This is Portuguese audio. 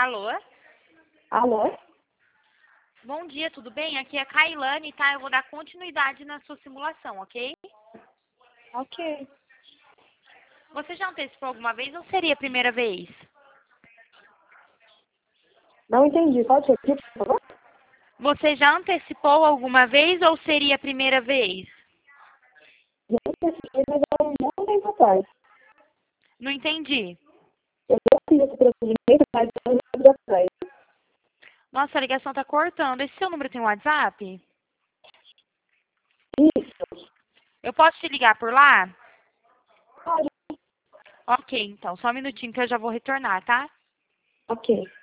Alô? Alô? Bom dia, tudo bem? Aqui é a Kailane, tá? Eu vou dar continuidade na sua simulação, ok? Ok. Você já antecipou alguma vez ou seria a primeira vez? Não entendi. Pode repetir, por favor? Você já antecipou alguma vez ou seria a primeira vez? Já assisti, mas há um bom tempo atrás. Não entendi. Eu já fiz esse procedimento, mas há um tempo atrás. Nossa, a ligação tá cortando. Esse seu número tem WhatsApp? Isso. Eu posso te ligar por lá? Pode. Ok, então. Só um minutinho que eu já vou retornar, tá? Ok.